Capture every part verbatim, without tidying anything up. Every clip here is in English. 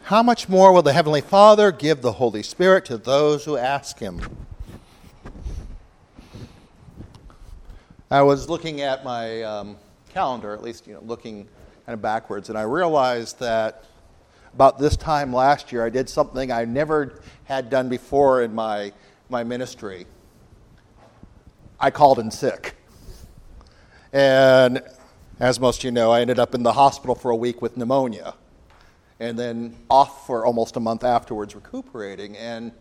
how much more will the Heavenly Father give the Holy Spirit to those who ask Him? I was looking at my um, calendar, at least, you know, looking kind of backwards, and I realized that about this time last year, I did something I never had done before in my, my ministry. I called in sick. And as most of you know, I ended up in the hospital for a week with pneumonia, and then off for almost a month afterwards recuperating. And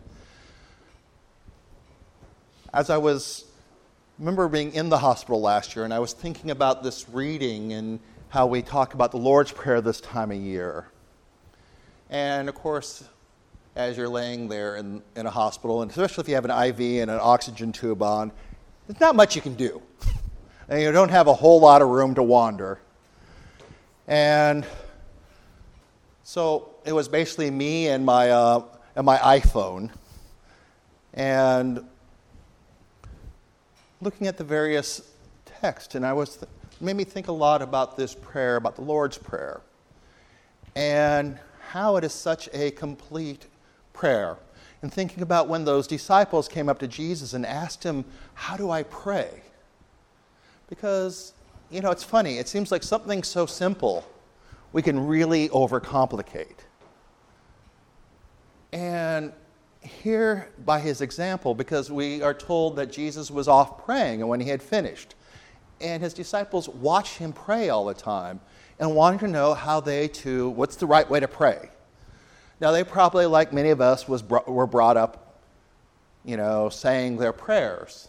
as I was, I remember being in the hospital last year, and I was thinking about this reading and how we talk about the Lord's Prayer this time of year. And of course, as you're laying there in, in a hospital, and especially if you have an I V and an oxygen tube on, there's not much you can do. And you don't have a whole lot of room to wander. And so it was basically me and my uh, and my iPhone, and looking at the various texts, and I was th- made me think a lot about this prayer, about the Lord's Prayer, and how it is such a complete prayer. And thinking about when those disciples came up to Jesus and asked him, "How do I pray?" Because, you know, it's funny. It seems like something so simple we can really overcomplicate. And here, by his example, because we are told that Jesus was off praying and when he had finished, and his disciples watched him pray all the time and wanted to know how they too, what's the right way to pray. Now, they probably, like many of us, was br- were brought up, you know, saying their prayers.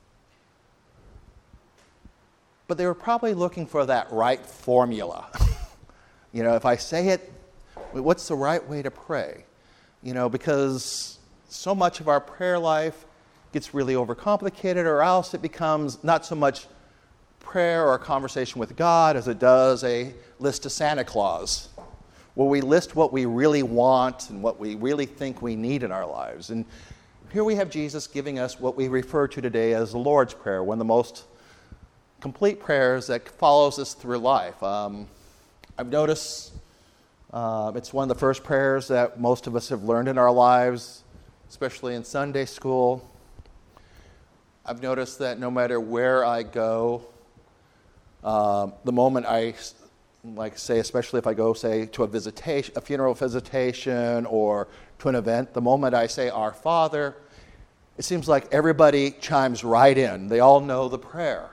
But they were probably looking for that right formula. You know, if I say it, what's the right way to pray? You know, because so much of our prayer life gets really overcomplicated, or else it becomes not so much prayer or a conversation with God as it does a list to Santa Claus, where we list what we really want and what we really think we need in our lives. And here we have Jesus giving us what we refer to today as the Lord's Prayer, one of the most complete prayers that follows us through life. Um, I've noticed uh, it's one of the first prayers that most of us have learned in our lives, especially in Sunday school. I've noticed that no matter where I go, uh, the moment I, like say, especially if I go, say, to a visitation, a funeral visitation, or to an event, the moment I say Our Father, it seems like everybody chimes right in. They all know the prayer.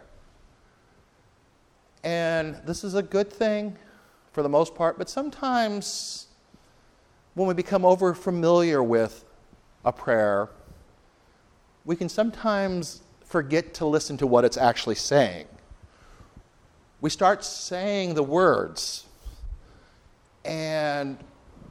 And this is a good thing for the most part, but sometimes when we become over familiar with a prayer, we can sometimes forget to listen to what it's actually saying. We start saying the words, and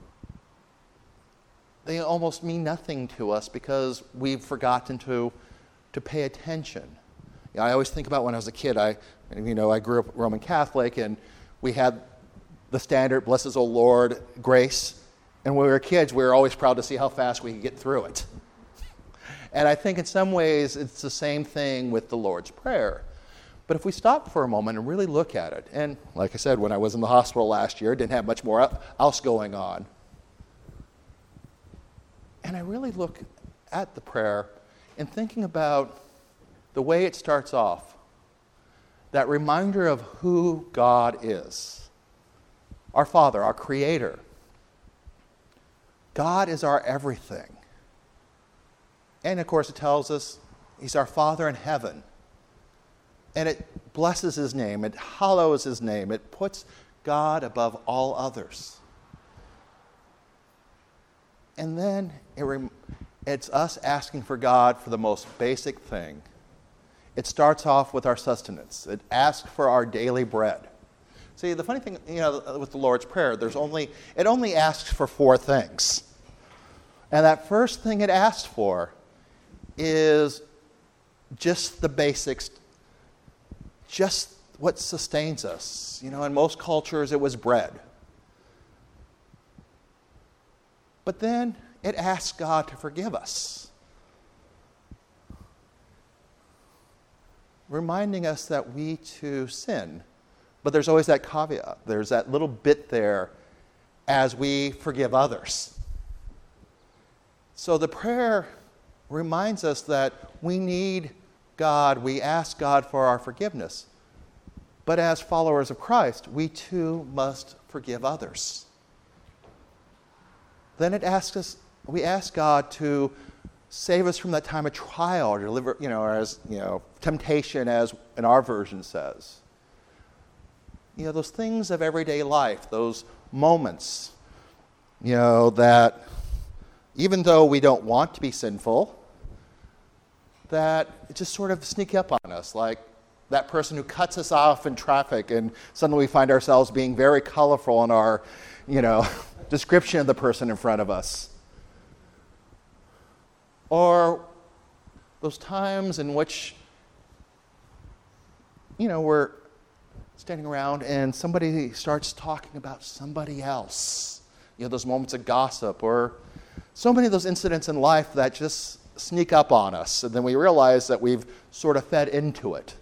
they almost mean nothing to us because we've forgotten to, to pay attention. You know, I always think about when I was a kid, I You know, I grew up Roman Catholic, and we had the standard, bless us, O Lord, grace. And when we were kids, we were always proud to see how fast we could get through it. And I think in some ways, it's the same thing with the Lord's Prayer. But if we stop for a moment and really look at it, and like I said, when I was in the hospital last year, didn't have much more else going on. And I really look at the prayer and thinking about the way it starts off. That reminder of who God is. Our Father, our Creator. God is our everything. And of course it tells us He's our Father in heaven. And it blesses His name, it hallows His name, it puts God above all others. And then it rem- it's us asking for God for the most basic thing. It starts off with our sustenance. It asks for our daily bread. See, the funny thing, you know, with the Lord's Prayer, there's only it only asks for four things. And that first thing it asks for is just the basics, just what sustains us. You know, in most cultures, it was bread. But then it asks God to forgive us, reminding us that we too sin. But there's always that caveat. There's that little bit there. as we forgive others. So the prayer reminds us that we need God, we ask God for our forgiveness. But as followers of Christ, we too must forgive others. Then it asks us, we ask God to save us from that time of trial, or deliver, you know, or as you know, temptation, as in our version says. You know, those things of everyday life, those moments, you know, that even though we don't want to be sinful, that just sort of sneak up on us, like that person who cuts us off in traffic, and suddenly we find ourselves being very colorful in our, you know, description of the person in front of us. Or those times in which, you know, we're standing around and somebody starts talking about somebody else. You know, those moments of gossip, or so many of those incidents in life that just sneak up on us, and then we realize that we've sort of fed into it.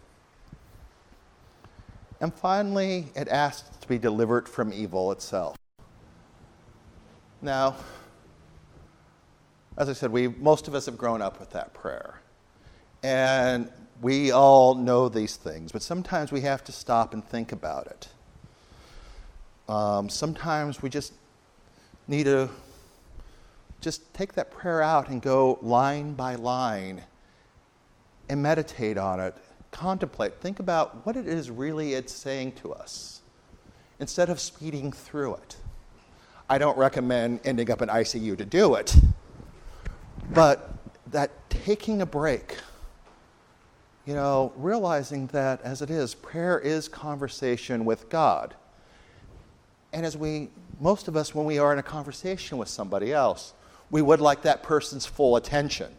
And finally, it asks to be delivered from evil itself. Now, as I said, we most of us have grown up with that prayer. And we all know these things, but sometimes we have to stop and think about it. Um, sometimes we just need to just take that prayer out and go line by line and meditate on it, contemplate, think about what it is really it's saying to us, instead of speeding through it. I don't recommend ending up in I C U to do it, but that taking a break, you know, realizing that as it is, prayer is conversation with God. And as we, most of us, when we are in a conversation with somebody else, we would like that person's full attention.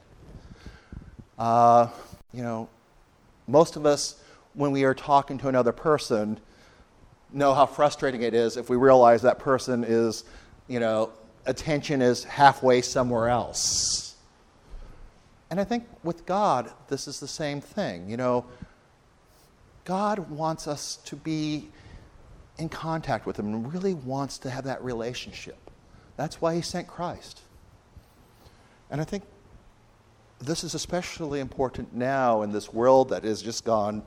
Uh, you know, most of us, when we are talking to another person, know how frustrating it is if we realize that person is, you know, attention is halfway somewhere else. And I think with God, this is the same thing. You know, God wants us to be in contact with Him and really wants to have that relationship. That's why He sent Christ. And I think this is especially important now in this world that has just gone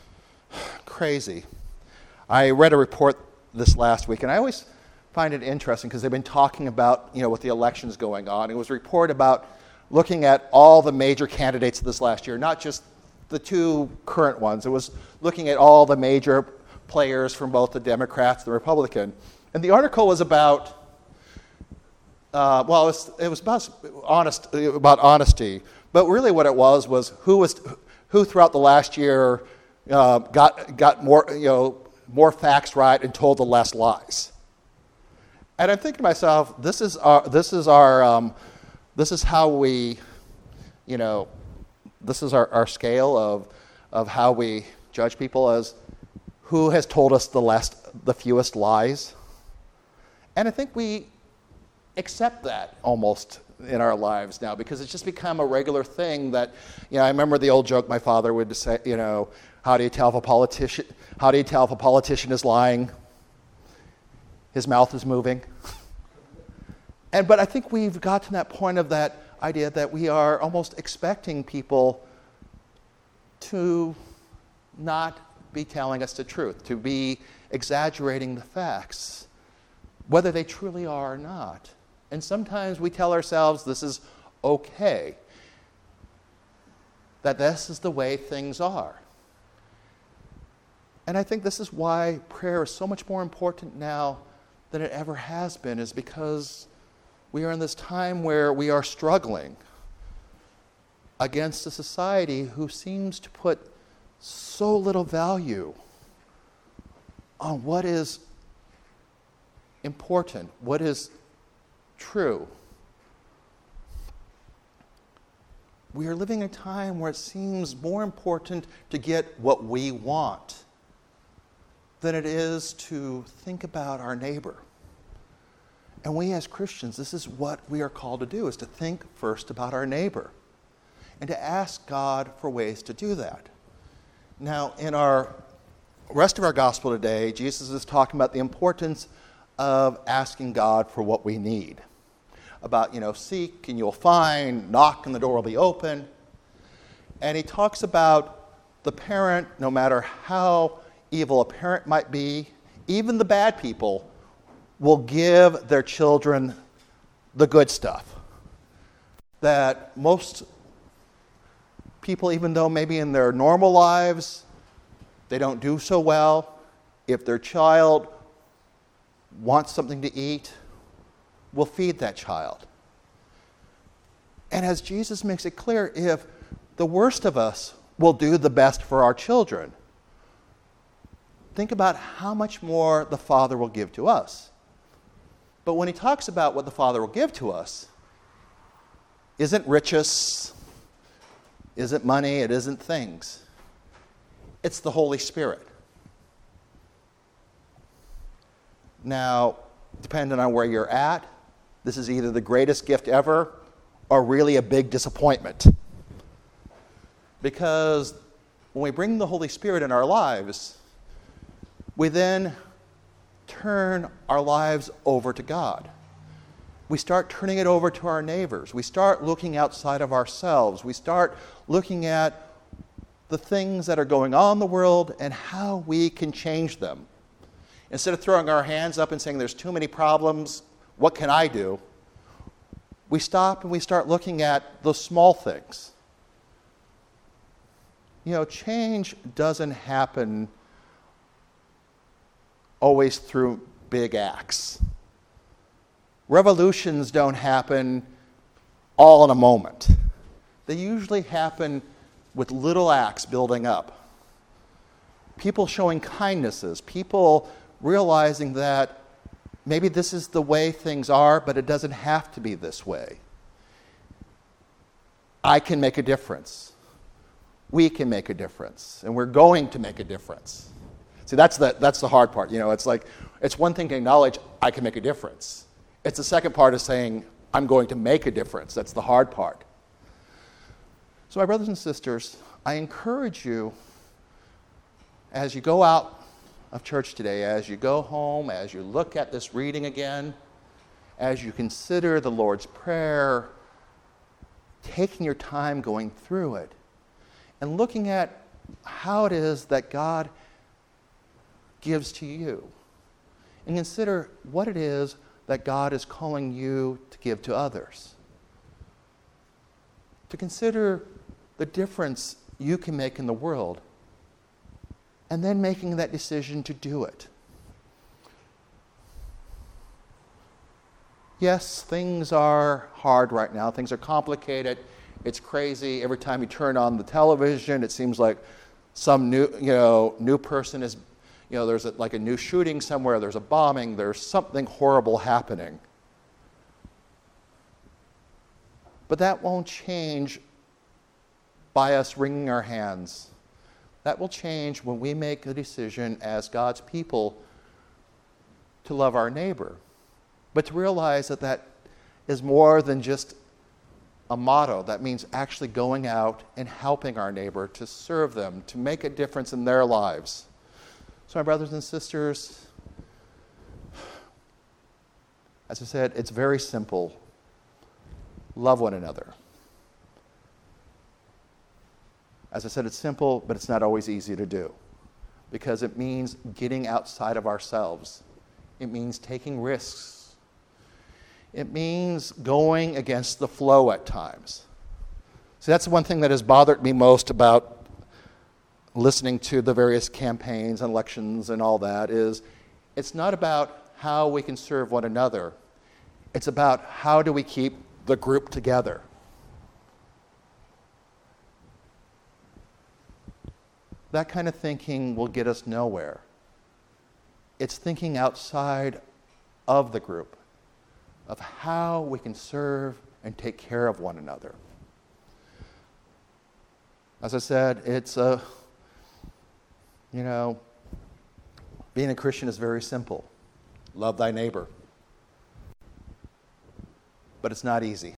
crazy. I read a report this last week, and I always find it interesting because they've been talking about, you know, with the elections going on. It was a report about looking at all the major candidates this last year, not just the two current ones. It was looking at all the major players from both the Democrats and the Republican. And the article was about Uh, well, it was, it was about, honest, about honesty, but really what it was was who was who throughout the last year uh, got got more you know more facts right and told the less lies. And I'm thinking to myself, this is our this is our um, this is how we, you know, this is our, our scale of of how we judge people, as who has told us the less the fewest lies. And I think we accept that almost in our lives now, because it's just become a regular thing that, you know, I remember the old joke my father would say, you know, how do you tell if a politician, how do you tell if a politician is lying? His mouth is moving. And, but I think we've got to that point of that idea that we are almost expecting people to not be telling us the truth, to be exaggerating the facts, whether they truly are or not. And sometimes we tell ourselves this is okay, that this is the way things are. And I think this is why prayer is so much more important now than it ever has been, is because we are in this time where we are struggling against a society who seems to put so little value on what is important, what is true. We are living in a time where it seems more important to get what we want than it is to think about our neighbor. And we as Christians, this is what we are called to do, is to think first about our neighbor and to ask God for ways to do that. Now, in our rest of our gospel today, Jesus is talking about the importance of asking God for what we need. About, you know, seek and you'll find, knock and the door will be open. And he talks about the parent, no matter how evil a parent might be, even the bad people will give their children the good stuff. That most people, even though maybe in their normal lives they don't do so well, if their child wants something to eat, will feed that child. And as Jesus makes it clear, if the worst of us will do the best for our children, think about how much more the Father will give to us. But when he talks about what the Father will give to us, isn't riches, isn't money, it isn't things. It's the Holy Spirit. Now, depending on where you're at, this is either the greatest gift ever or really a big disappointment. Because when we bring the Holy Spirit in our lives, we then turn our lives over to God. We start turning it over to our neighbors. We start looking outside of ourselves. We start looking at the things that are going on in the world and how we can change them. Instead of throwing our hands up and saying, there's too many problems, what can I do? We stop and we start looking at the small things. You know, change doesn't happen always through big acts. Revolutions don't happen all in a moment. They usually happen with little acts building up. People showing kindnesses, people realizing that maybe this is the way things are, but it doesn't have to be this way. I can make a difference. We can make a difference, and we're going to make a difference. See, that's the, that's the hard part. You know, it's like, it's one thing to acknowledge I can make a difference. It's the second part of saying I'm going to make a difference. That's the hard part. So my brothers and sisters, I encourage you as you go out of church today, as you go home, as you look at this reading again, as you consider the Lord's Prayer, taking your time going through it, and looking at how it is that God gives to you. And consider what it is that God is calling you to give to others. To consider the difference you can make in the world, and then making that decision to do it. Yes, things are hard right now. Things are complicated. It's crazy. Every time you turn on the television, it seems like some new, you know, new person is, you know, there's a, like a new shooting somewhere, there's a bombing, there's something horrible happening. But that won't change by us wringing our hands. That will change when we make a decision as God's people to love our neighbor. But to realize that that is more than just a motto. That means actually going out and helping our neighbor, to serve them, to make a difference in their lives. So my brothers and sisters, as I said, it's very simple. Love one another. As I said, it's simple, but it's not always easy to do, because it means getting outside of ourselves. It means taking risks. It means going against the flow at times. So that's the one thing that has bothered me most about listening to the various campaigns and elections and all that, is it's not about how we can serve one another. It's about how do we keep the group together. That kind of thinking will get us nowhere. It's thinking outside of the group, of how we can serve and take care of one another. As I said, it's a, you know, being a Christian is very simple. Love thy neighbor. But it's not easy.